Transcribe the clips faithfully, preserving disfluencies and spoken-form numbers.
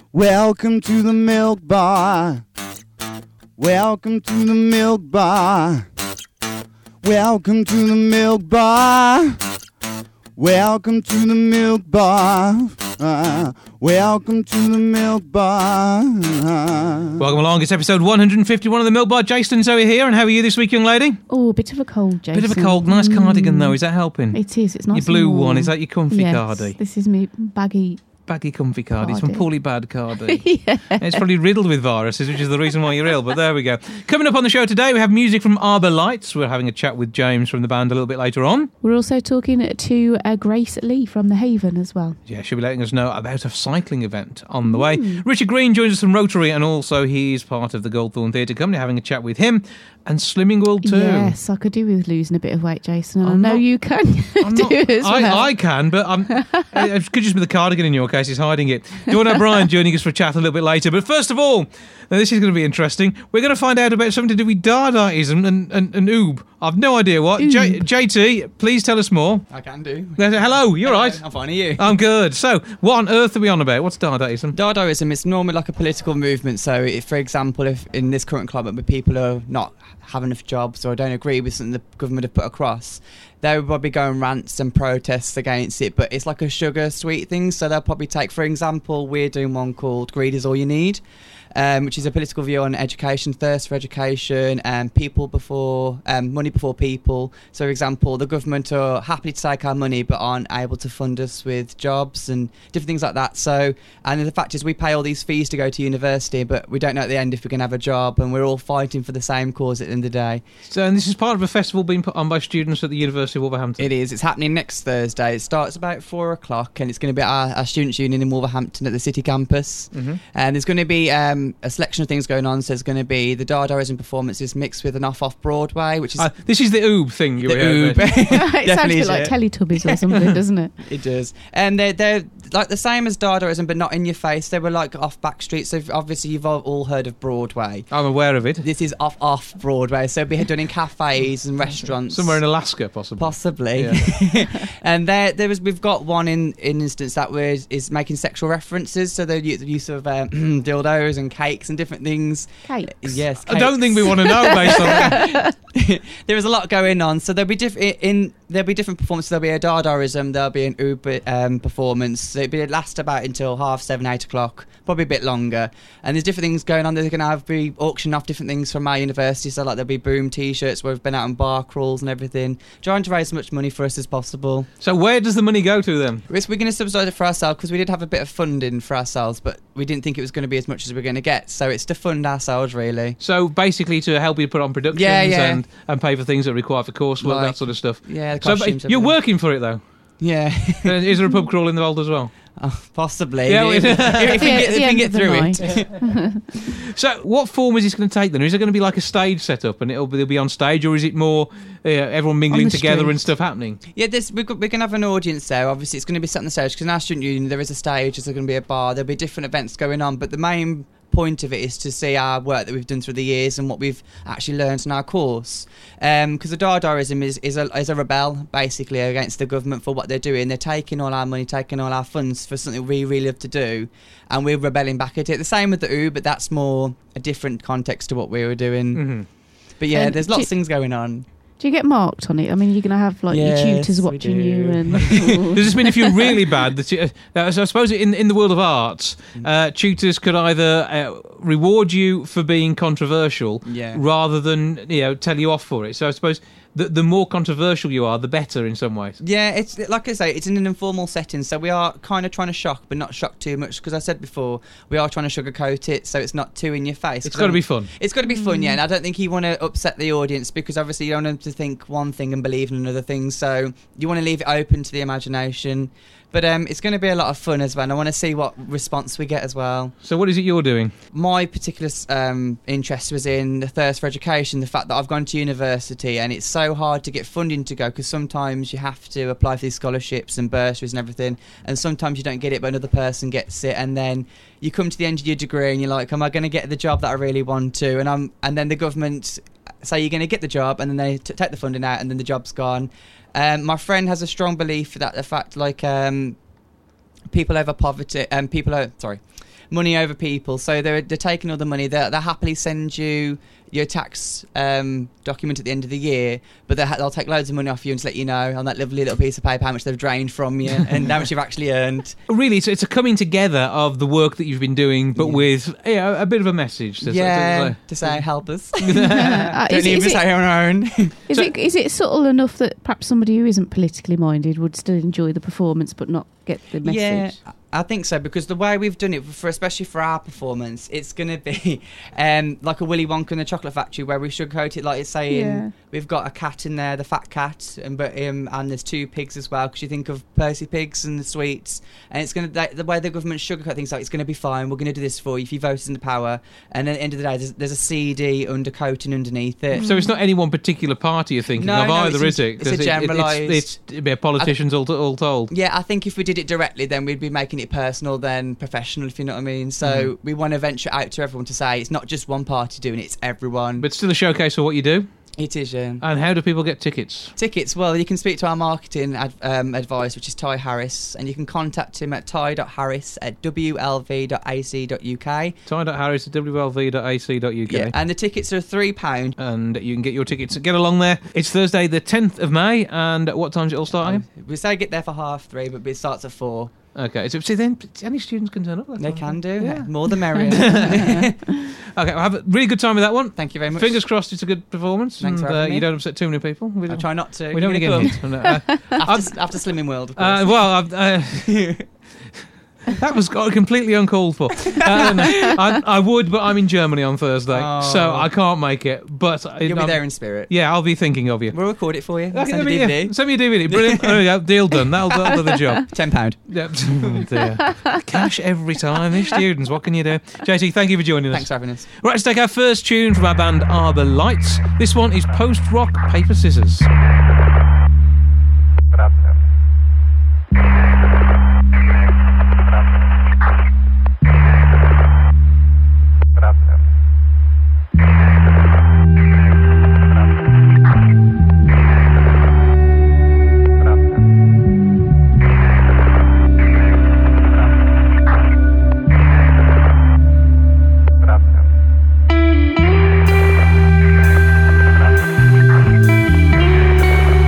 Welcome to the Milk Bar. Welcome to the Milk Bar. Welcome to the Milk Bar. Welcome to the Milk Bar. Uh, welcome to the Milk Bar. Uh. Welcome along. It's episode one hundred fifty-one of the Milk Bar. Jason and Zoe here, and how are you this week, young lady? Oh, a bit of a cold, Jason. Bit of a cold. Nice mm. cardigan, though. Is that helping? It is. It's nice. Your blue and warm. one. Is that your comfy yes, cardi? This is me baggy. Baggy comfy cardi. It's from Cardi. Poorly Bad Cardi. Yeah. It's probably riddled with viruses, which is the reason why you're ill, but there we go. Coming up on the show today, we have music from Arbor Lights. We're having a chat with James from the band a little bit later on. We're also talking to uh, Grace Lee from The Haven as well. Yeah, she'll be letting us know about a cycling event on the way. Mm. Richard Green joins us from Rotary, and also he's part of the Goldthorn Theatre Company, having a chat with him. And Slimming World too. Yes, I could do with losing a bit of weight, Jason. And I'm I know not, you can I'm do not, as well. I, I can, but I'm, it could just be the cardigan in your case. He's hiding it. Dawn O'Brien joining us for a chat a little bit later. But first of all, now this is going to be interesting. We're going to find out about something to do with Dadaism and, and, and oob. I've no idea what. J- JT, please tell us more. I can do. Hello, you're Hello, right. I'm fine, are you? I'm good. So, what on earth are we on about? What's Dadaism? Dadaism is normally like a political movement. So, if, for example, if in this current climate where people are not have enough jobs or don't agree with something the government have put across, they would probably go and rants and protests against it, but it's like a sugar sweet thing. So they'll probably take, for example, we're doing one called Greed is All You Need, um, which is a political view on education, thirst for education, and people before um, money before people. So, for example, the government are happy to take our money but aren't able to fund us with jobs and different things like that. So, and the fact is we pay all these fees to go to university, but we don't know at the end if we're going to have a job, and we're all fighting for the same cause at the end of the day. So, and this is part of a festival being put on by students at the University of Wolverhampton. It is. It's happening next Thursday. It starts about four o'clock, and it's going to be at our, our Students' Union in Wolverhampton at the City Campus. Mm-hmm. And there's going to be um, a selection of things going on. So there's going to be the Dadaism performances mixed with an off-off Broadway, which is... Uh, this is the oob thing you the were oob. It sounds a bit like Teletubbies or something, doesn't it? It does. And they're, they're like the same as Dadaism, but not in your face. They were like off back streets. So obviously you've all heard of Broadway. I'm aware of it. This is off off Broadway. So it'll be done in cafes and restaurants. Somewhere in Alaska, possibly. Possibly. Yeah. And there, there was. We've got one in, in instance that was is making sexual references. So the, the use of um, dildos and cakes and different things. Cakes. Yes. I don't think we want to know based on that. There is a lot going on. So there'll be different in there'll be different performances. There'll be a Dadaism. There'll be an Uber um, performance. So it'll be last about until half seven, eight o'clock, probably a bit longer. And there's different things going on. They're going to have be auctioning off different things from our university. So like there'll be Boom T-shirts where we've been out on bar crawls and everything, trying to raise as much money for us as possible. So where does the money go to then? We're going to subsidise it for ourselves because we did have a bit of funding for ourselves, but we didn't think it was going to be as much as we we're going to get. So it's to fund ourselves, really. So basically to help you put on productions yeah, yeah. and and pay for things that are required for coursework, like, that sort of stuff. Yeah, the so costumes. you're working for it though. Yeah. Is there a pub crawl involved as well? Oh, possibly. Yeah, if, if, if we Yeah, get, if we can get through it. So what form is this going to take then? Is it going to be like a stage set up and it'll be, it'll be on stage, or is it more uh, everyone mingling together street. and stuff happening? Yeah, this, we're, we're going to have an audience there. Obviously, it's going to be set on the stage because in our student union there is a stage, there's going to be a bar, there'll be different events going on, but the main point of it is to see our work that we've done through the years and what we've actually learned in our course. Because um, the Dadaism is, is, a, is a rebel, basically, against the government for what they're doing. They're taking all our money, taking all our funds for something we really love to do, and we're rebelling back at it. The same with the U, but that's more a different context to what we were doing. Mm-hmm. But yeah, Um, there's lots do- of things going on. Do you get marked on it? I mean, you're going to have like Yes, your tutors we watching do. you, and Does this mean if you're really bad, that you, uh, so I suppose in in the world of arts, uh, tutors could either uh, reward you for being controversial, Yeah. rather than you know tell you off for it. So I suppose the the more controversial you are, the better in some ways. Yeah, it's like I say, it's in an informal setting, so we are kind of trying to shock, but not shock too much. Because I said before, we are trying to sugarcoat it, so it's not too in your face. It's 'Cause got to I'm- be fun. It's got to be fun, yeah. And I don't think you want to upset the audience because obviously you don't want them to think one thing and believe in another thing. So you want to leave it open to the imagination. But um, it's going to be a lot of fun as well. And I want to see what response we get as well. So what is it you're doing? My particular um, interest was in the thirst for education, the fact that I've gone to university and it's so hard to get funding to go because sometimes you have to apply for these scholarships and bursaries and everything, and sometimes you don't get it but another person gets it, and then you come to the end of your degree and you're like, am I going to get the job that I really want to? And I'm, and then the government say you're going to get the job, and then they t- take the funding out, and then the job's gone. Um, my friend has a strong belief that the fact, like, um, people over poverty and um, people over, sorry, money over people. So they're they're taking all the money. They they happily send you your tax um, document at the end of the year, but they ha- they'll take loads of money off you and just let you know on that lovely little piece of paper how much they've drained from you and how much you've actually earned. Really, it's, it's a coming together of the work that you've been doing, but Yeah. with you know, a bit of a message. To, yeah, to, to say help us. Uh, Don't is, it, even is, say it, on our own. is, So- it, is it subtle enough that perhaps somebody who isn't politically minded would still enjoy the performance but not get the message? Yeah, I think so, because the way we've done it, for especially for our performance, it's going to be um, like a Willy Wonka and the Chocolate Factory, where we sugarcoat it, like it's saying Yeah. we've got a cat in there, the fat cat, and but um, and there's two pigs as well, because you think of Percy Pigs and the sweets, and it's going to the way the government sugarcoat things, like it's going to be fine, we're going to do this for you if you voted in the power, and at the end of the day, there's, there's a seedy undercoating underneath it. So it's not any one particular party you're thinking No, of no, either, it's is a- it? it's a 'Cause it- it- generalised- It's, it's, yeah, politicians all, all told. Yeah, I think if we did it directly, then we'd be making it personal than professional, if you know what I mean. So Mhm. we want to venture out to everyone to say it's not just one party doing it, it's everyone. But still a showcase for what you do. It is, yeah. And how do people get tickets? Tickets, well, you can speak to our marketing ad, um, advisor, which is Ty Harris, and you can contact him at ty dot harris at w l v dot a c dot u k. Ty.Harris at w l v dot a c dot u k. Yeah, and the tickets are three pounds. And you can get your tickets. Get along there. It's Thursday, the tenth of May, and at what time does it all start? Ian? We say get there for half three, but it starts at four. Okay, so see then any students can turn up. that's They all. can do. Yeah. More the merrier. Okay, well, have a really good time with that one. Thank you very much. Fingers crossed, it's a good performance, Thanks and for uh, having you me. don't upset too many people. We I'll try not to. we don't want to You're get gonna hit. Uh, come. after, after Slimming World, of course. uh, well, I've, uh, that was completely uncalled for. Uh, no, I, I would, but I'm in Germany on Thursday, Oh. so I can't make it. But You'll be I'm- there in spirit. Yeah, I'll be thinking of you. We'll record it for you. We'll Okay, send a I mean, D V yeah, D. send me a D V D. Brilliant. There we go. Deal done. That'll, that'll do the job. Ten pound. Yep. Oh, dear. Cash every time. These students, what can you do? J T, thank you for joining us. Thanks for having us. Right, let's take our first tune from our band Arbor Lights. This one is Post Rock Paper Scissors. Gracias.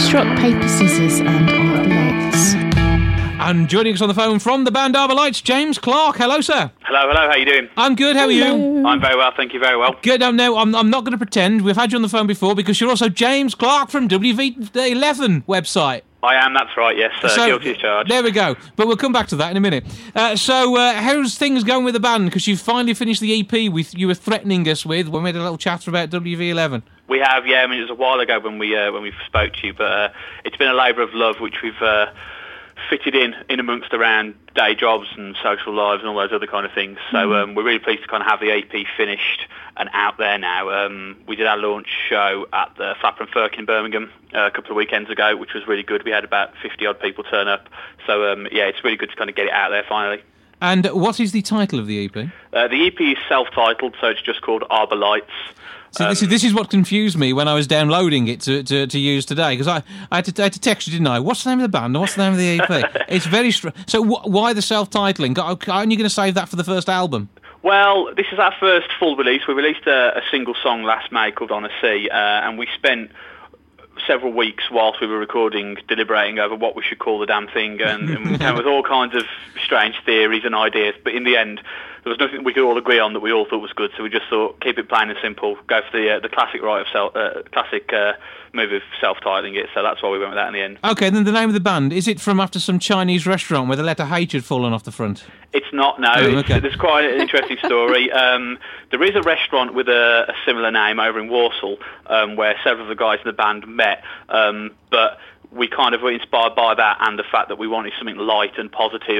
Post Rock, Paper, Scissors and Arbolites. And joining us on the phone from the band Arbolites, James Clark. Hello, sir. Hello, hello, how you doing? I'm good, how are you? I'm very well, thank you very well. Good, um, no, I'm, I'm not going to pretend. We've had you on the phone before because you're also James Clark from W V eleven website. I am, that's right, yes, uh, So, guilty as charged. There we go. But we'll come back to that in a minute. Uh, so, uh, how's things going with the band? Because you've finally finished the E P with, you were threatening us with when we had a little chat about W V eleven. We have, yeah, I mean, it was a while ago when we uh, when we spoke to you, but uh, it's been a labour of love which we've uh, fitted in, in amongst around day jobs and social lives and all those other kind of things. So um, we're really pleased to kind of have the E P finished and out there now. Um, we did our launch show at the Flapper and Firk in Birmingham uh, a couple of weekends ago, which was really good. We had about fifty odd people turn up. So um, yeah, it's really good to kind of get it out there finally. And what is the title of the E P? Uh, the E P is self-titled, so it's just called Arbolites. So this, is, this is what confused me when I was downloading it to, to, to use today, because I, I, had to, I had to text you, didn't I? What's the name of the band? What's the name of the E P? It's very str- So wh- why the self-titling? Aren't you going to save that for the first album? Well, this is our first full release. We released a, a single song last May called On a Sea, uh, and we spent several weeks whilst we were recording deliberating over what we should call the damn thing, and, and we came with all kinds of strange theories and ideas, but in the end there was nothing we could all agree on that we all thought was good, so we just thought keep it plain and simple, go for the uh, the classic right of self, uh, classic uh, move of self-titling it, so that's why we went with that in the end. Okay, then the name of the band, is it from after some Chinese restaurant where the letter H had fallen off the front? It's not, no. Oh, okay. It's, there's quite an interesting story. Um, there is a restaurant with a, a similar name over in Walsall um, where several of the guys in the band met, um, but we kind of were inspired by that and the fact that we wanted something light and positive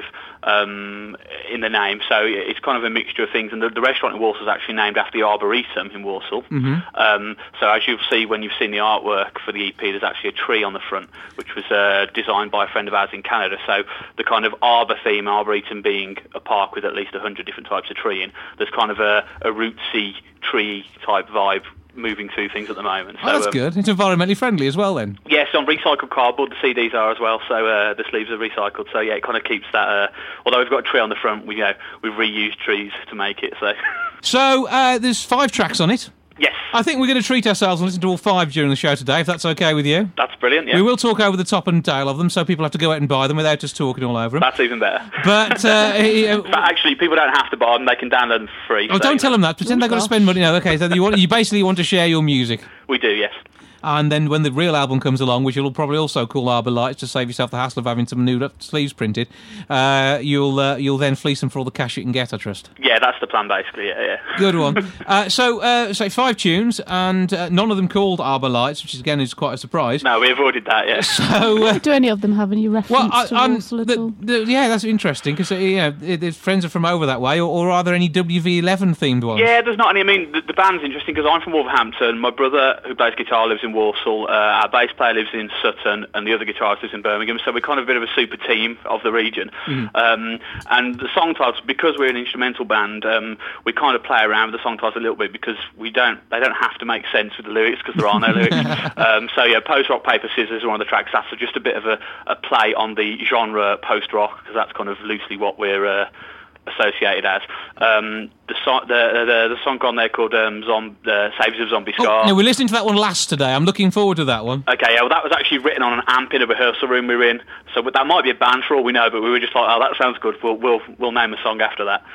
um, in the name. So it's kind of a mixture of things. And the, the restaurant in Walsall is actually named after the Arboretum in Walsall. Mm-hmm. Um, so as you'll see when you've seen the artwork for the E P, there's actually a tree on the front, which was uh, designed by a friend of ours in Canada. So the kind of arbor theme, Arboretum being a park with at least one hundred different types of tree in, there's kind of a, a rootsy tree type vibe moving through things at the moment. So, oh, that's um, good. It's environmentally friendly as well then. Yes, on recycled cardboard the C Ds are as well, so uh, the sleeves are recycled, so yeah, it kind of keeps that, uh, although we've got a tree on the front, we, you know, we've reused trees to make it, so... So, uh, there's five tracks on it. Yes. I think we're going to treat ourselves and listen to all five during the show today, if that's okay with you. That's brilliant, yeah. We will talk over the top and tail of them, so people have to go out and buy them without us talking all over them. That's even better. But, uh... but actually, people don't have to buy them, they can download them for free. Oh, so don't tell them that. Pretend they've got to spend money. No, okay, so you, want, you basically want to share your music. We do, yes. And then when the real album comes along, which you'll probably also call Arbolites to save yourself the hassle of having some new sleeves printed, uh, you'll uh, you'll then fleece them for all the cash you can get, I trust. Yeah, that's the plan, basically, yeah. yeah. Good one. uh, so, uh, say five tunes, and uh, none of them called Arbolites, which, again, is quite a surprise. No, we avoided that, yeah. So, uh, do any of them have any reference well, I, to Walsall at the, all? The, yeah, that's interesting, because uh, you know, their friends are from over that way, or, or are there any W V eleven themed ones? Yeah, there's not any. I mean, the, the band's interesting, because I'm from Wolverhampton, my brother, who plays guitar, lives in Walsall, uh, our bass player lives in Sutton, and the other guitarist lives in Birmingham, so we're kind of a bit of a super team of the region. Mm. Um, and the song titles, because we're an instrumental band, um, we kind of play around with the song titles a little bit, because we don't, they don't have to make sense with the lyrics, because there are no lyrics. Um, so yeah, Post Rock, Paper, Scissors are one of the tracks. That's just a bit of a, a play on the genre post rock, because that's kind of loosely what we're uh, associated as. Um, the, so- the, the the song on there called um, Zom- uh, Saviors of Zombie Scar. Oh, no, we're listening to that one last today. I'm looking forward to that one. Okay, yeah, well, that was actually written on an amp in a rehearsal room we were in, so that might be a band for all we know, but we were just like, oh, that sounds good, we'll we'll, we'll name a song after that.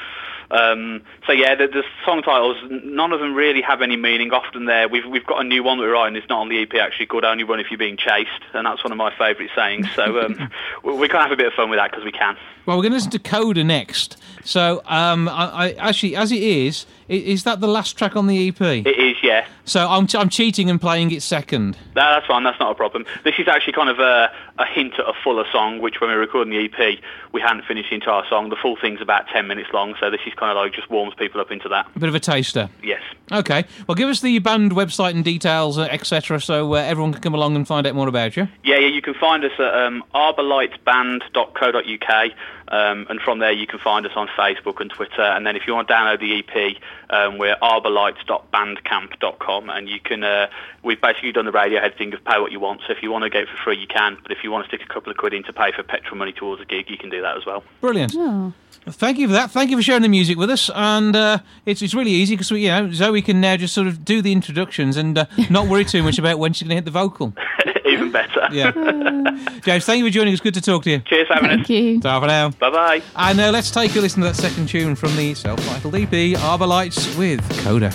Um, so yeah, the, the song titles, none of them really have any meaning. Often there, we've we've got a new one that we're writing. It's not on the E P actually, called "Only Run If You're Being Chased," and that's one of my favourite sayings. So um, we can have a bit of fun with that because we can. Well, we're going to listen to Coda next. So um, I, I actually, as it is, is that the last track on the E P? It is, yeah. So I'm I'm cheating and playing it second. No, that's fine. That's not a problem. This is actually kind of a, a hint at a fuller song, which when we were recording the E P, we hadn't finished the entire song. The full thing's about ten minutes long, so this is kind of like just warms people up into that. A bit of a taster. Yes. Okay. Well, give us the band website and details, uh, et cetera, so uh, everyone can come along and find out more about you. Yeah, yeah. You can find us at um, arbolites-band dot co dot uk. Um, and from there you can find us on Facebook and Twitter, and then if you want to download the E P, um, we're arbolites dot bandcamp dot com, and you can uh, we've basically done the Radiohead thing of pay what you want, so if you want to get it for free you can, but if you want to stick a couple of quid in to pay for petrol money towards a gig, you can do that as well. Brilliant. Oh. Thank you for that. Thank you for sharing the music. music with us, and uh, it's it's really easy because we, you know, Zoe can now just sort of do the introductions and uh, not worry too much about when she's going to hit the vocal. Even better. Yeah. James, thank you for joining us. Good to talk to you. Cheers, having Thank you. Ta for now. Bye bye. And uh, let's take a listen to that second tune from the self-titled E P, Arbor Lights with Coda.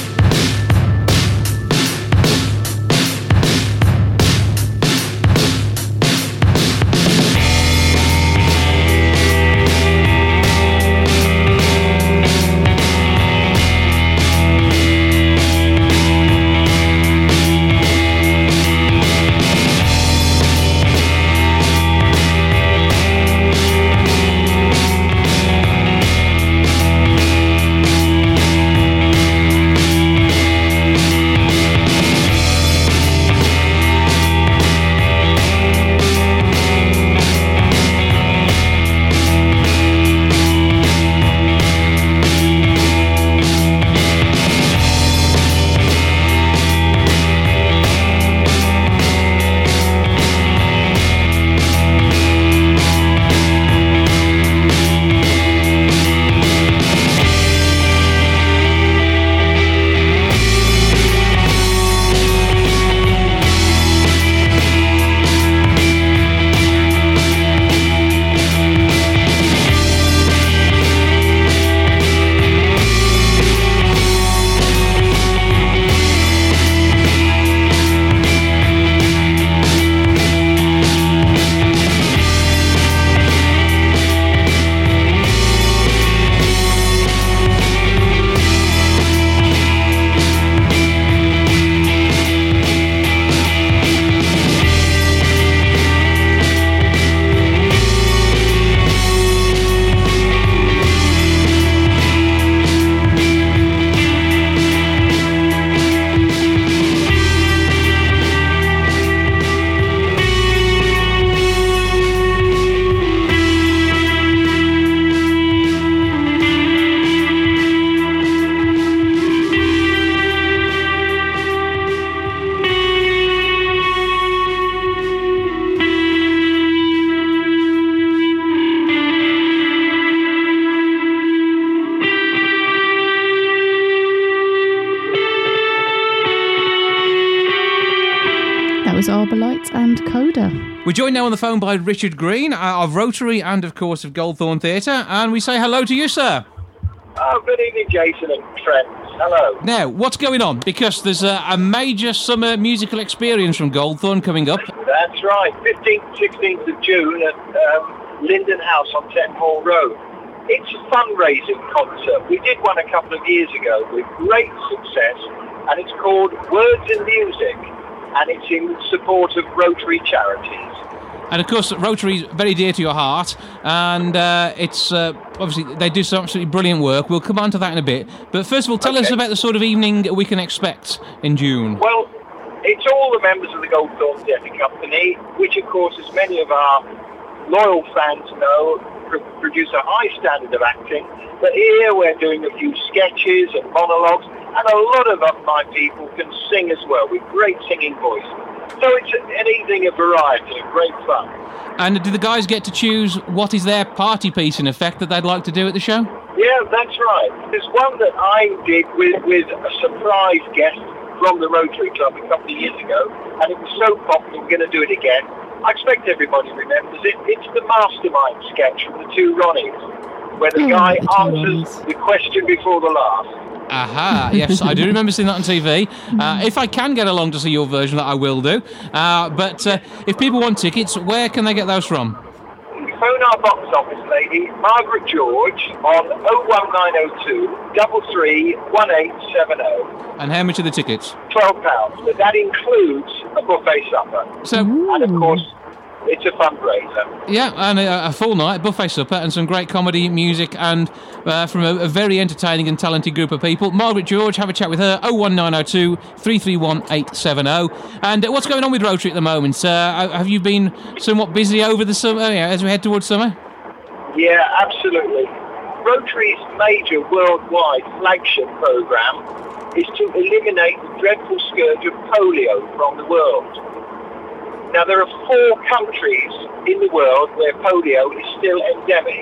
Arbor Lights and Coda. We're joined now on the phone by Richard Green uh, of Rotary and, of course, of Goldthorne Theatre, and we say hello to you, sir. Oh, good evening, Jason and friends. Hello. Now, what's going on? Because there's a, a major summer musical experience from Goldthorne coming up. That's right, fifteenth, sixteenth of June at um, Linden House on Ten Hall Road. It's a fundraising concert. We did one a couple of years ago with great success, and it's called Words and Music, and it's in support of Rotary charities. And of course, Rotary is very dear to your heart, and uh, it's uh, obviously they do some absolutely brilliant work. We'll come on to that in a bit. But first of all, tell okay. us about the sort of evening we can expect in June. Well, it's all the members of the Goldthorne Theatre Company, which of course, as many of our loyal fans know, pr- produce a high standard of acting. But here we're doing a few sketches and monologues, and a lot of my people can sing as well, with great singing voice. So it's an evening of variety and great fun. And do the guys get to choose what is their party piece, in effect, that they'd like to do at the show? Yeah, that's right. There's one that I did with, with a surprise guest from the Rotary Club a couple of years ago, and it was so popular, we're going to do it again. I expect everybody remembers it. It's the Mastermind sketch from the Two Ronnies, where the Oh, guy the Two answers Ronnies. the question before the last. Aha, yes, I do remember seeing that on T V. Uh, if I can get along to see your version, that I will do. Uh, but uh, if people want tickets, where can they get those from? Phone our box office lady, Margaret George, on oh one nine oh two, three three, one eight seven oh. And how much are the tickets? twelve pounds, but that includes a buffet supper. So, And of course, it's a fundraiser. yeah, and a, a full night, buffet supper, and some great comedy, music, and uh, from a, a very entertaining and talented group of people. Margaret George, have a chat with her, oh one nine oh two, three three one, eight seven oh. And uh, what's going on with Rotary at the moment? Uh, have you been somewhat busy over the summer, yeah, as we head towards summer? Yeah, absolutely. Rotary's major worldwide flagship program is to eliminate the dreadful scourge of polio from the world. Now, there are four countries in the world where polio is still endemic,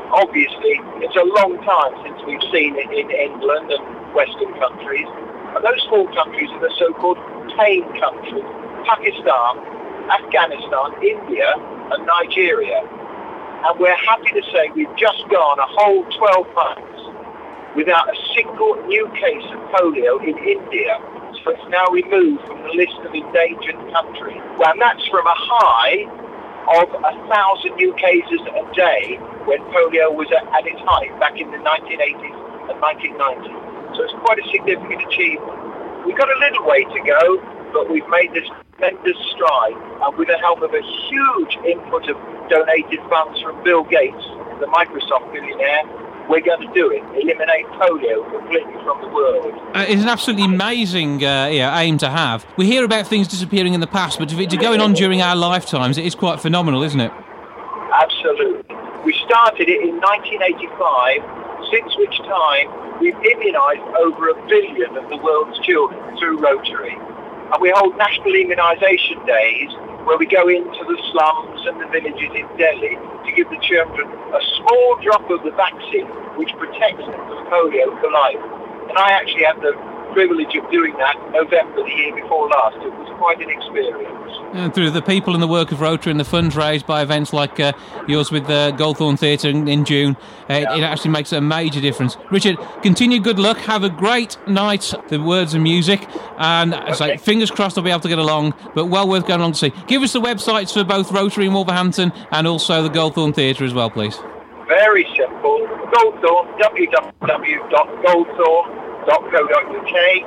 obviously, it's a long time since we've seen it in England and Western countries. And those small countries are the so-called tame countries: Pakistan, Afghanistan, India, and Nigeria. And we're happy to say we've just gone a whole twelve months without a single new case of polio in India. So it's now removed from the list of endangered countries. Well, and that's from a high of a thousand new cases a day when polio was at, at its height back in the nineteen eighties and nineteen nineties. So it's quite a significant achievement. We've got a little way to go, but we've made this tremendous stride, and with the help of a huge input of donated funds from Bill Gates, the Microsoft billionaire, we're going to do it, eliminate polio completely from the world. Uh, it's an absolutely amazing uh, yeah, aim to have. We hear about things disappearing in the past, but if it's going on during our lifetimes, it is quite phenomenal, isn't it? Absolutely. We started it in nineteen eighty-five, since which time we've immunised over a billion of the world's children through Rotary. And we hold national immunisation days where we go into the slums and the villages in Delhi to give the children a small drop of the vaccine which protects them from polio for life. And I actually had the privilege of doing that in November the year before last. It was quite an experience. And through the people and the work of Rotary and the funds raised by events like uh, yours with the Goldthorne Theatre in, in June, uh, yeah. it, it actually makes a major difference. Richard, continue good luck. Have a great night, the words and music. And okay. so, fingers crossed I'll be able to get along, but well worth going along to see. Give us the websites for both Rotary in Wolverhampton and also the Goldthorne Theatre as well, please. Very simple. Goldthorne, w w w dot goldthorne dot co dot u k,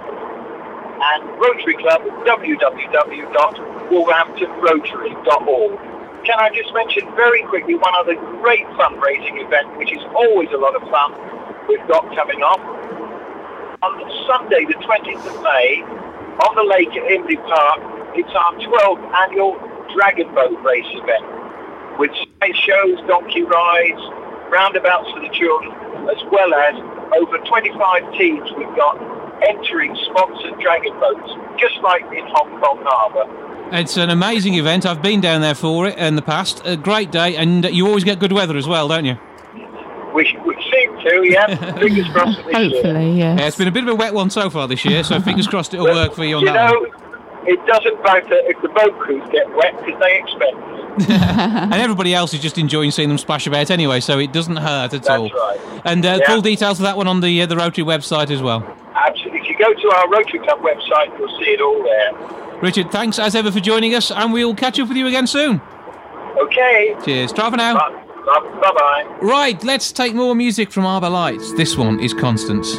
and Rotary Club, w w w dot wolverhampton rotary dot org. Can I just mention very quickly one other great fundraising event, which is always a lot of fun, we've got coming up. On Sunday, the twentieth of May, on the lake at Imley Park, it's our twelfth annual Dragon Boat Race event, with stage shows, donkey rides, roundabouts for the children, as well as over twenty-five teams we've got entering sponsored dragon boats, just like in Hong Kong Harbour. It's an amazing event. I've been down there for it in the past. A great day, and you always get good weather as well, don't you? We, we seem to, yeah. Fingers crossed for this Hopefully, year. yes. Yeah, it's been a bit of a wet one so far this year, so fingers crossed it'll But, work for you on you that know, one. It doesn't matter if the boat crews get wet because they expect it. And everybody else is just enjoying seeing them splash about anyway, so it doesn't hurt at That's all. right. And uh, Yeah. full details of that one on the uh, the Rotary website as well. Absolutely. If you go to our Rotary Club website, you'll see it all there. Richard, thanks as ever for joining us, and we'll catch up with you again soon. Okay. Cheers. Ta for now. Bye-bye. Right, let's take more music from Arbour Lights. This one is Constance.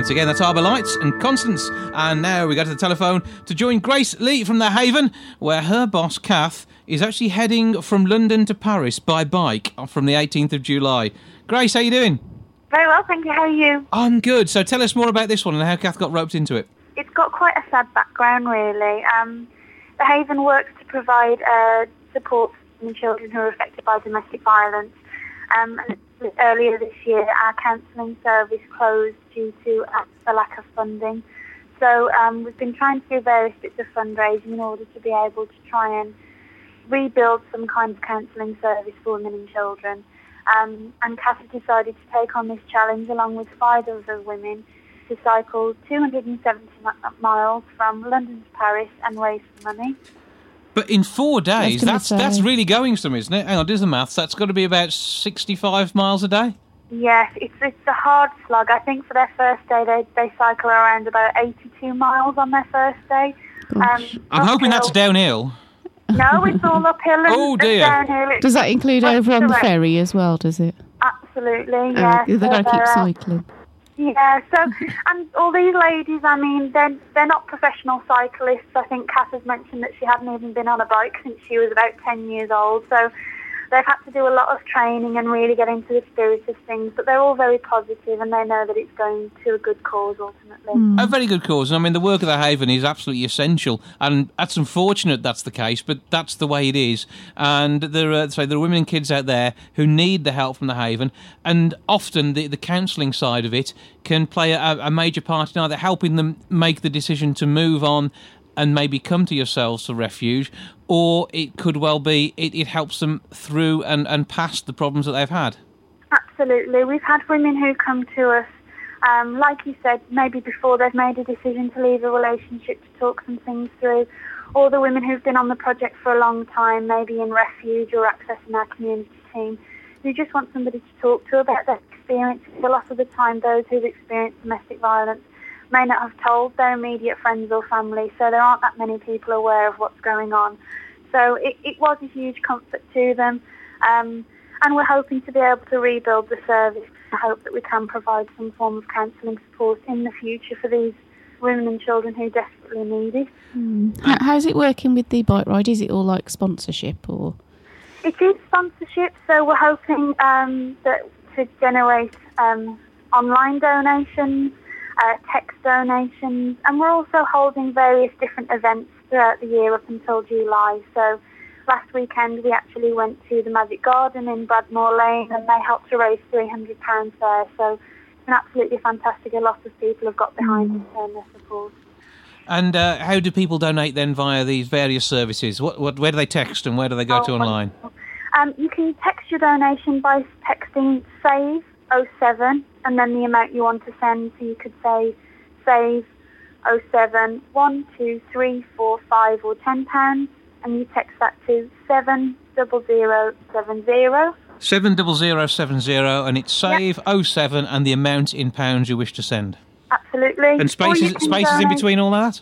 Once again, that's Arbor Lights and Constance. And now we go to the telephone to join Grace Lee from the Haven, where her boss, Kath, is actually heading from London to Paris by bike from the eighteenth of July. Grace, how you doing? Very well, thank you. How are you? I'm good. So tell us more about this one and how Kath got roped into it. It's got quite a sad background, really. Um, the Haven works to provide uh, support for children who are affected by domestic violence. Um, and earlier this year, our counselling service closed due to uh, the lack of funding. So um, we've been trying to do various bits of fundraising in order to be able to try and rebuild some kind of counselling service for women and children. Um, and Kath has decided to take on this challenge along with five other women to cycle two hundred seventy miles from London to Paris and raise some money. But in four days, that's say. that's really going some, isn't it? Hang on, do the maths. That's got to be about sixty-five miles a day? Yes, it's it's a hard slog. I think for their first day, they, they cycle around about eighty-two miles on their first day. Um, I'm hoping that's downhill. No, it's all uphill and, Oh, dear. and downhill. It's Does that include much over on the terrain. ferry as well, does it? Absolutely, Oh, yeah. they've So got to keep they're, uh, cycling. Yeah, so, and all these ladies, I mean, they're, they're not professional cyclists. I think Kath has mentioned that she hadn't even been on a bike since she was about ten years old. So they've had to do a lot of training and really get into the spirit of things. But they're all very positive and they know that it's going to a good cause ultimately. A very good cause. I mean, the work of the Haven is absolutely essential, and that's unfortunate that's the case, but that's the way it is. And there are, so there are women and kids out there who need the help from the Haven, and often the, the counselling side of it can play a, a major part in either helping them make the decision to move on and maybe come to yourselves for refuge, or it could well be it, it helps them through and, and past the problems that they've had. Absolutely. We've had women who come to us, um, like you said, maybe before they've made a decision to leave a relationship to talk some things through, or the women who've been on the project for a long time, maybe in refuge or accessing our community team, who just want somebody to talk to about their experiences. A lot of the time, those who've experienced domestic violence may not have told their immediate friends or family, so there aren't that many people aware of what's going on. So it, it was a huge comfort to them, um, and we're hoping to be able to rebuild the service. I hope that we can provide some form of counselling support in the future for these women and children who desperately need it. Mm. How, how's it working with the bike ride? Is it all like sponsorship or...? It is sponsorship, so we're hoping um, that to generate um, online donations, uh, text donations, and we're also holding various different events throughout the year up until July. So last weekend we actually went to the Magic Garden in Bradmore Lane and they helped to raise three hundred pounds there. So it's been absolutely fantastic. A lot of people have got behind and shown their support. And uh, how do people donate then via these various services? What, what, where do they text and where do they go Oh, to online? Um, you can text your donation by texting save oh seven and then the amount you want to send. So you could say save oh seven one two three four five or ten pounds, and you text that to seven double zero seven zero. seven double zero seven zero, and it's save oh seven and the amount in pounds you wish to send. Absolutely. And Or spaces you can spaces in donate- between all that?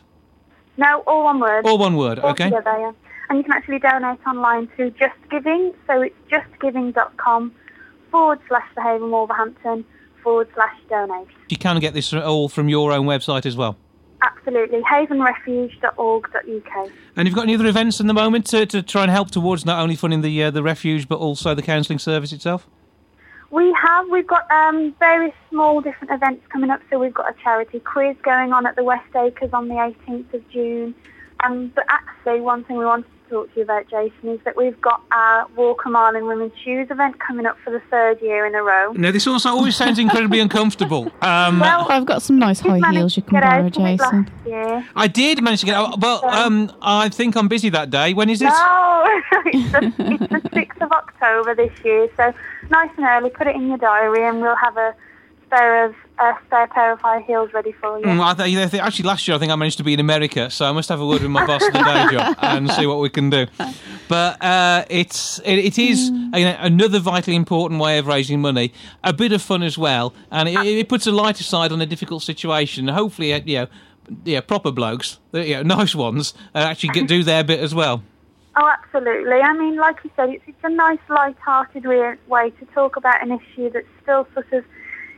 No, all one word. All one word, All okay. together, yeah. And you can actually donate online to Just Giving, so it's justgiving.com forward slash the Haven Wolverhampton forward slash donate. You can get this all from your own website as well. Absolutely. haven refuge dot org dot U K. And you've got any other events in the moment to, to try and help towards not only funding the uh, the refuge but also the counselling service itself? We have. We've got um, various small different events coming up. So we've got a charity quiz going on at the West Acres on the eighteenth of June. Um, but actually, one thing we wanted to talk to you about, Jason, is that we've got our Walk a Mile in Women's Shoes event coming up for the third year in a row. Now, this also always sounds incredibly uncomfortable. Um, Well, I've got some nice Did high manage heels you to can get out borrow, of it Jason. last year. I did manage to get out. Well, um, I think I'm busy that day. When is it? No, it's the, it's the sixth of October this year, so nice and early. Put it in your diary, and we'll have a spare of a spare pair of high heels ready for you. Mm, I th- I th- actually, last year I think I managed to be in America, so I must have a word with my boss at the day job and see what we can do. But uh, it's it, it is you know, another vitally important way of raising money, a bit of fun as well, and it, it puts a lighter side on a difficult situation. Hopefully, uh, you know, yeah, proper blokes, you know, nice ones, uh, actually get, do their bit as well. Oh, absolutely. I mean, like you said, it's, it's a nice, light-hearted way, way to talk about an issue that's still sort of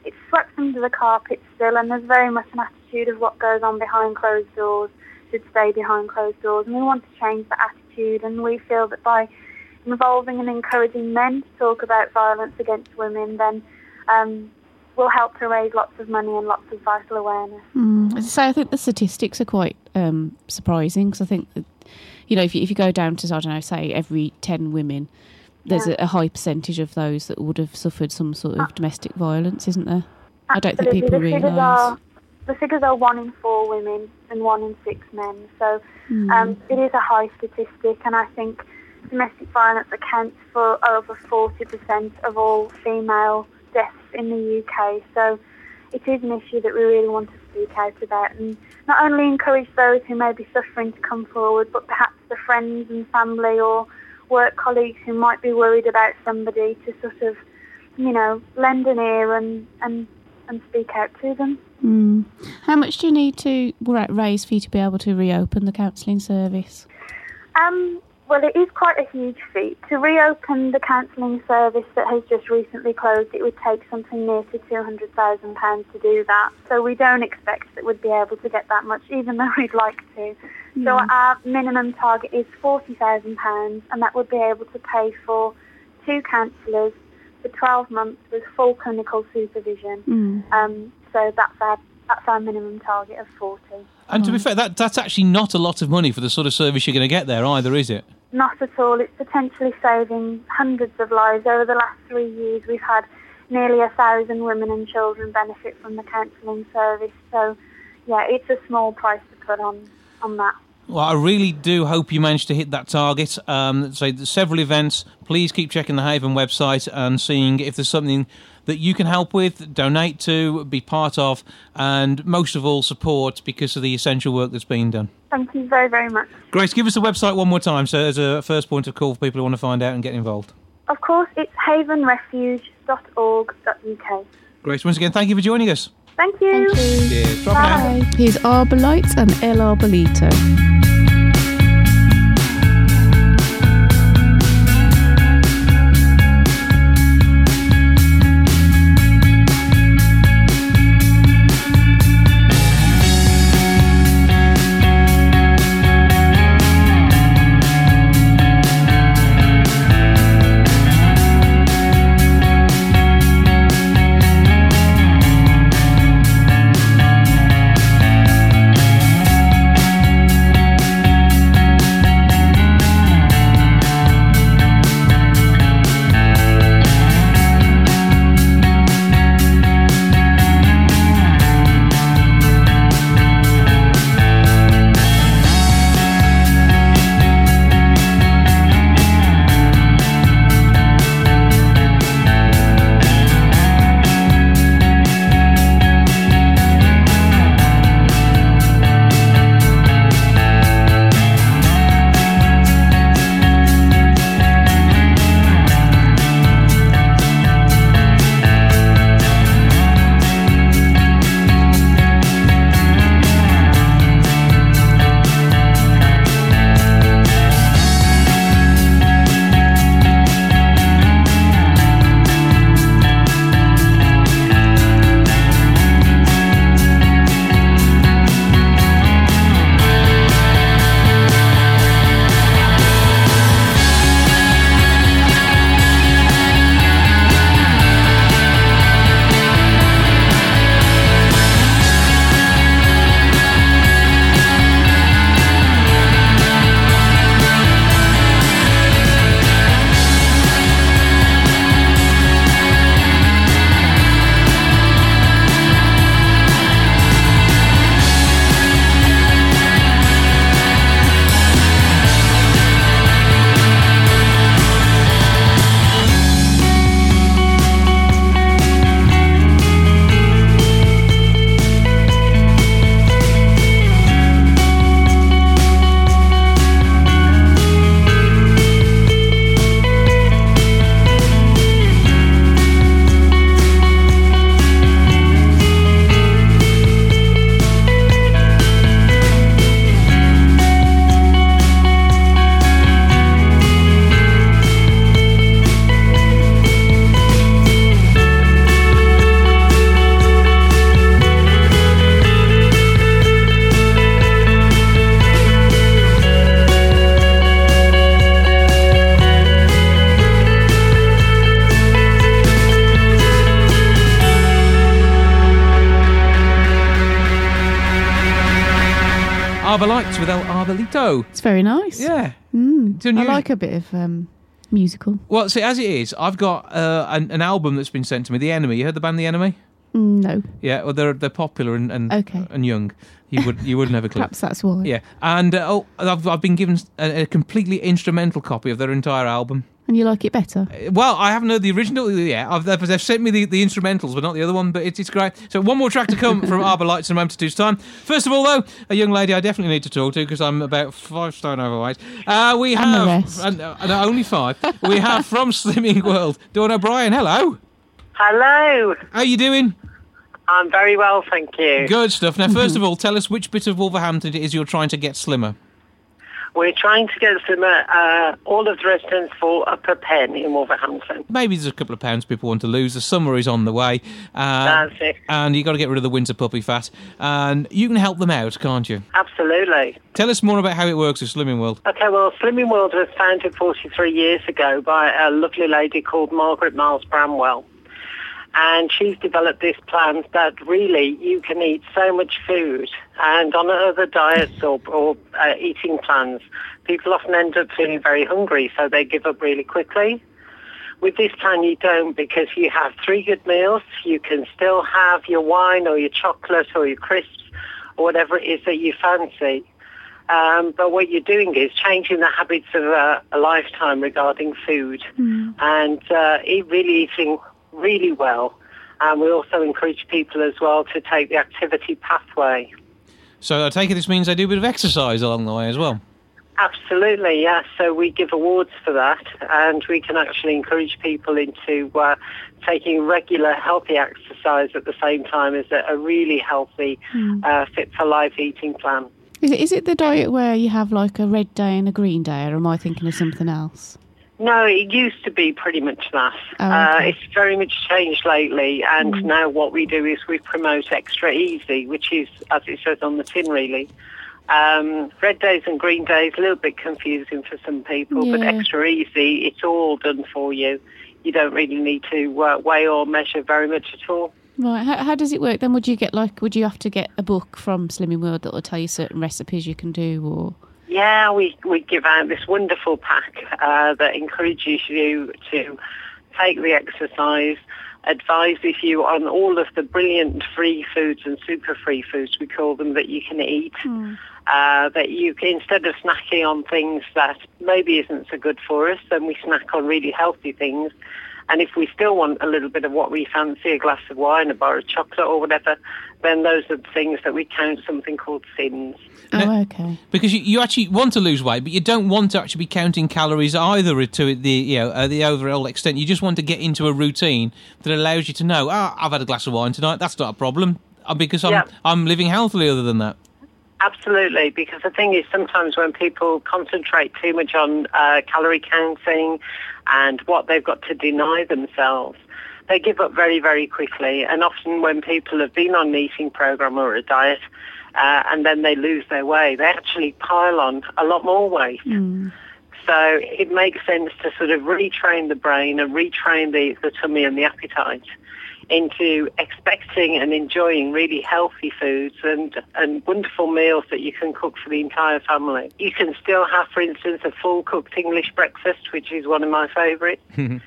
it's swept under the carpet still, and there's very much an attitude of what goes on behind closed doors should stay behind closed doors, and we want to change that attitude, and we feel that by involving and encouraging men to talk about violence against women, then um, will help to raise lots of money and lots of vital awareness. Mm. As I say, I think the statistics are quite um, surprising, because I think that, you know, if you, if you go down to, I don't know, say every ten women, there's Yeah. a, a high percentage of those that would have suffered some sort of domestic violence, isn't there? I don't think Absolutely. people the figures realise. are the figures are one in four women and one in six men. So Mm. um, it is a high statistic, and I think domestic violence accounts for over forty percent of all female deaths in the U K. So it is an issue that we really want to speak out about, and not only encourage those who may be suffering to come forward, but perhaps the friends and family or work colleagues who might be worried about somebody to sort of, you know, lend an ear and, and, and speak out to them. Mm. How much do you need to ra- raise for you to be able to reopen the counselling service? Um, well, it is quite a huge feat. To reopen the counselling service that has just recently closed, it would take something near to two hundred thousand pounds to do that. So we don't expect that we'd be able to get that much, even though we'd like to. So our minimum target is forty thousand pounds, and that would be able to pay for two counsellors for twelve months with full clinical supervision. Mm. Um, so that's our, that's our minimum target of forty. And to be fair, that that's actually not a lot of money for the sort of service you're going to get there either, is it? Not at all. It's potentially saving hundreds of lives. Over the last three years, we've had nearly a thousand women and children benefit from the counselling service. So, yeah, it's a small price to put on, on that. Well, I really do hope you manage to hit that target. Um, so there's several events. Please keep checking the Haven website and seeing if there's something that you can help with, donate to, be part of, and most of all, support because of the essential work that's being done. Thank you very, very much. Grace, give us the website one more time so as a first point of call for people who want to find out and get involved. Of course, it's haven refuge dot org dot U K. Grace, once again, thank you for joining us. Thank you. Thank you. Cheers. Drop it out. Bye. Here's Arbolites and El Arbolito. Arbor Lights with El Arbolito. It's very nice. Yeah. Mm, It's unusual. I like a bit of um, musical. Well, see, as it is, I've got uh, an, an album that's been sent to me, The Enemy. You heard the band The Enemy? Mm, no. Yeah, well, they're they're popular and and, Okay. and young. You would you wouldn't have a clue. Perhaps that's why. Yeah, and uh, oh, I've I've been given a, a completely instrumental copy of their entire album. And you like it better? Well, I haven't heard the original yet. I've, they've, they've sent me the, the instrumentals, but not the other one. But it's it's great. So one more track to come from Arbor Lights in a moment or two's time. First of all, though, a young lady I definitely need to talk to because I'm about five stone overweight. Uh, we And the have rest. and, uh, no, only five. We have from Slimming World, Dawn O'Brien. Hello. Hello. How you doing? I'm very well, thank you. Good stuff. Now, first of all, tell us which bit of Wolverhampton it is you're trying to get slimmer. We're trying to get some, uh, all of the residents for Upper Pen in Wolverhampton. Maybe there's a couple of pounds people want to lose. The summer is on the way. Uh, That's it. And you've got to get rid of the winter puppy fat. And you can help them out, can't you? Absolutely. Tell us more about how it works with Slimming World. Okay, well, Slimming World was founded forty-three years ago by a lovely lady called Margaret Miles Bramwell. And she's developed this plan that really you can eat so much food. And on other diets or, or uh, eating plans, people often end up feeling very hungry, so they give up really quickly. With this plan, you don't, because you have three good meals. You can still have your wine or your chocolate or your crisps or whatever it is that you fancy. Um, but what you're doing is changing the habits of a, a lifetime regarding food Mm. and uh, eat, really eating really well. And we also encourage people as well to take the activity pathway. So I take it this means they do a bit of exercise along the way as well. Absolutely, yes. So we give awards for that, and we can actually encourage people into uh, taking regular healthy exercise at the same time as a, a really healthy, Mm. uh, fit-for-life eating plan. Is it, is it the diet where you have like a red day and a green day, or am I thinking of something else? No, it used to be pretty much that. Oh, uh, okay. it's very much changed lately, and Mm. now what we do is we promote Extra Easy, which is, as it says on the tin, really. Um, red days and green days, a little bit confusing for some people, but Yeah. Extra Easy, it's all done for you. You don't really need to uh, weigh or measure very much at all. Right. How, how does it work then? Would you get like? Would you have to get a book from Slimming World that will tell you certain recipes you can do, or? Yeah, we, we give out this wonderful pack uh, that encourages you to take the exercise, advises you on all of the brilliant free foods and super free foods, we call them, that you can eat. Mm. Uh, that you can, instead of snacking on things that maybe isn't so good for us, then we snack on really healthy things. And if we still want a little bit of what we fancy, a glass of wine, a bar of chocolate or whatever, then those are the things that we count something called sins. Oh, okay. Because you, you actually want to lose weight, but you don't want to actually be counting calories either to the you know uh, the overall extent. You just want to get into a routine that allows you to know, ah, I've had a glass of wine tonight. That's not a problem uh, because I'm Yeah. I'm living healthily. Other than that, Absolutely, because the thing is sometimes when people concentrate too much on uh, calorie counting and what they've got to deny themselves, they give up very, very quickly. And often when people have been on an eating program or a diet uh, and then they lose their way, they actually pile on a lot more weight. Mm. So it makes sense to sort of retrain the brain and retrain the, the tummy and the appetite into expecting and enjoying really healthy foods and, and wonderful meals that you can cook for the entire family. You can still have, for instance, a full cooked English breakfast, which is one of my favourites.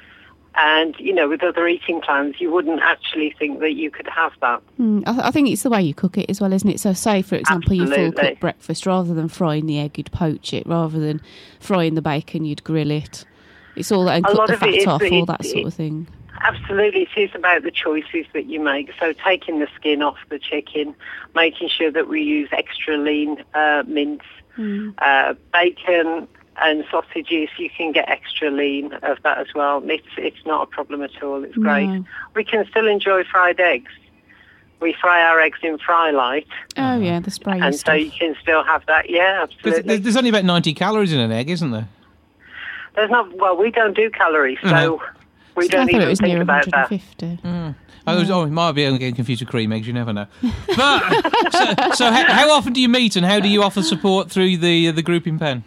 And, you know, with other eating plans, you wouldn't actually think that you could have that. Mm. I, th- I think it's the way you cook it as well, isn't it? So say, for example, you full Absolutely. cook breakfast, rather than frying the egg, you'd poach it. Rather than frying the bacon, you'd grill it. It's all that, and A cut lot the of it fat is- off, all it- that sort it- of thing. Absolutely, it is about the choices that you make. So taking the skin off the chicken, making sure that we use extra lean uh, mince, Mm. uh, bacon and sausages. You can get extra lean of that as well. It's it's not a problem at all. It's great. No. We can still enjoy fried eggs. We fry our eggs in fry light, Oh yeah, the spray and stuff. so you can still have that. Yeah, Because absolutely. there's there's only about ninety calories in an egg, isn't there? There's not. Well, we don't do calories, so No. we I don't thought it even was think near about that. one hundred fifty. Mm. I was, oh, it might be I'm getting confused with cream eggs. You never know. But so, so how, how often do you meet, and how do you offer support through the the group in Penn?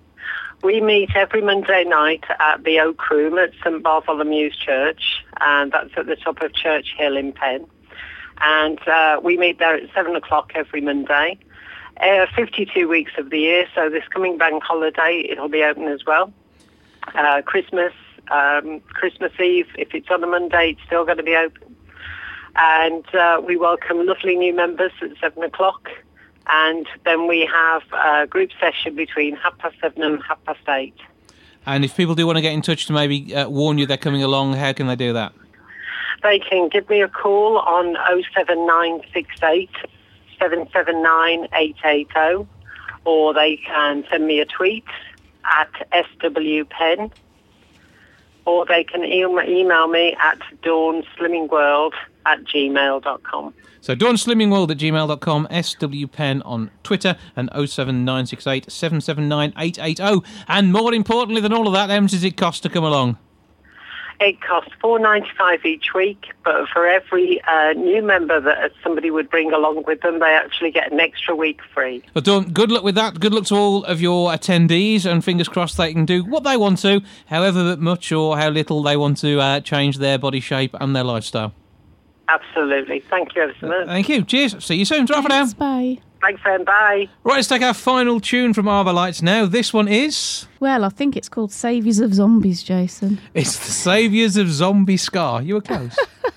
We meet every Monday night at the Oak Room at St Bartholomew's Church, and that's at the top of Church Hill in Penn. And uh, we meet there at seven o'clock every Monday. uh, fifty-two weeks of the year, so this coming bank holiday, it'll be open as well. Uh, Christmas, um, Christmas Eve, if it's on a Monday, it's still going to be open. And uh, we welcome lovely new members at seven o'clock. And then we have a group session between half past seven and half past eight. And if people do want to get in touch to maybe uh, warn you they're coming along, how can they do that? They can give me a call on oh seven nine six eight, seven seven nine, eight eight oh, or they can send me a tweet at S W Penn, or they can e- email me at dawnslimmingworld at gmail dot com. So dawnslimmingworld at gmail dot com, S W Penn on Twitter, and oh seven nine six eight, seven seven nine, eight eight oh. And more importantly than all of that, how much does it cost to come along? It costs four dollars ninety-five each week, but for every uh, new member that somebody would bring along with them, they actually get an extra week free. Well, Dawn, good luck with that. Good luck to all of your attendees, and fingers crossed they can do what they want to, however much or how little they want to uh, change their body shape and their lifestyle. Absolutely. Thank you ever so much. Thank you. Cheers. See you soon. Drop it down. Bye. Thanks, then. Bye. Right, let's take our final tune from Arbor Lights now. This one is... Well, I think it's called Saviours of Zombies, Jason. It's the Saviours of Zombie Ska. You were close.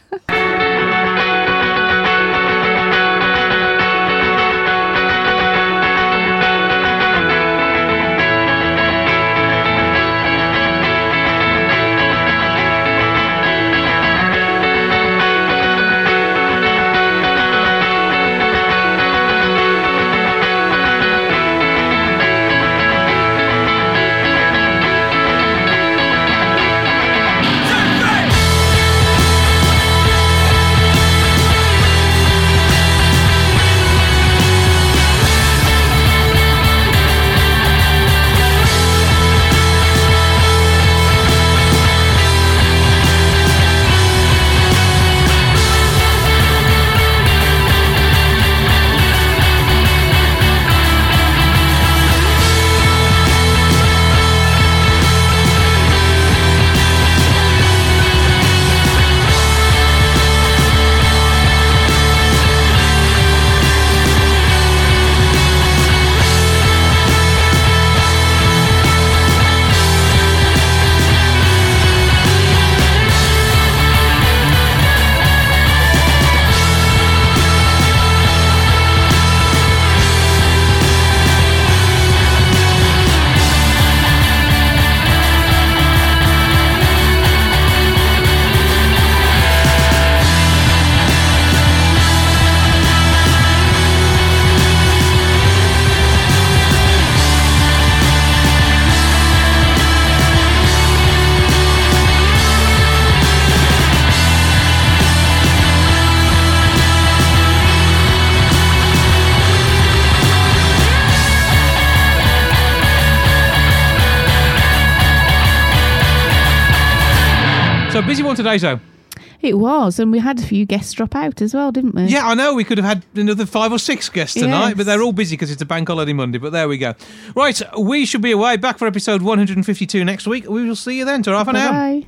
So busy one today, so. It was, and we had a few guests drop out as well, didn't we? Yeah, I know. We could have had another five or six guests tonight, Yes. but they're all busy because it's a bank holiday Monday, but there we go. Right, we should be away, back for episode one hundred fifty-two next week. We will see you then. Ta-ra for now. Bye.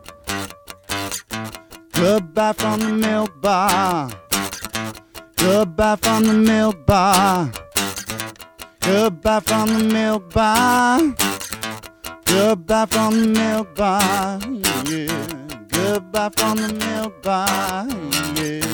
Goodbye from the milk bar. Goodbye from the milk bar. Goodbye from the milk bar. Goodbye from the milk bar. Yeah. Goodbye from the milk bar. Yeah.